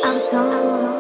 I'm torn.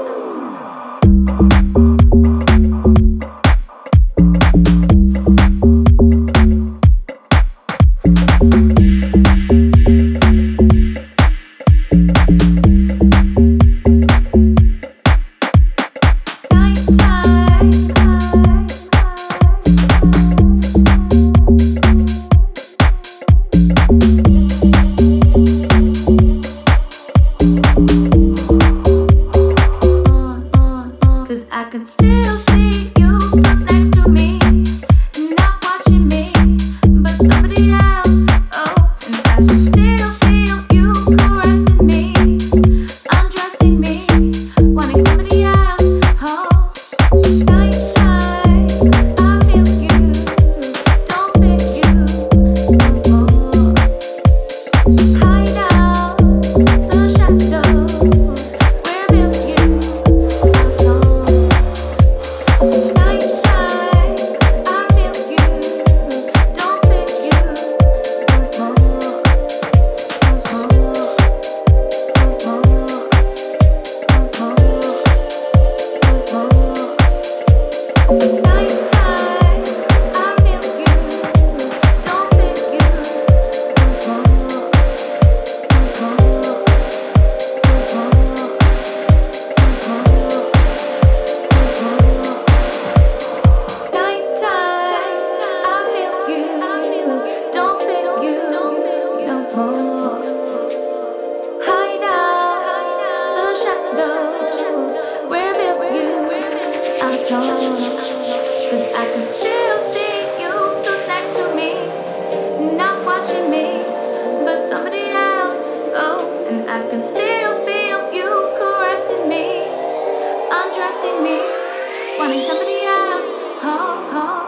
I can still see you stood next to me, not watching me, but somebody else. Oh, and I can still feel you caressing me, undressing me, wanting somebody else. Oh, nighttime, I feel you, don't feel you no more. Hide out the shadows, reveal you. I'm torn. Nighttime, I feel you, don't feel you no more, no more, no more, no more. Nighttime, I feel you, don't feel you no more, no more, Nighttime, I feel you, don't feel you no more. Hide out the shadows, reveal you. I'm torn, 'cause I can still see you stood next to me, not watching me, but somebody else. Oh, and I can still feel you caressing me, undressing me, wanting somebody else. Oh, oh.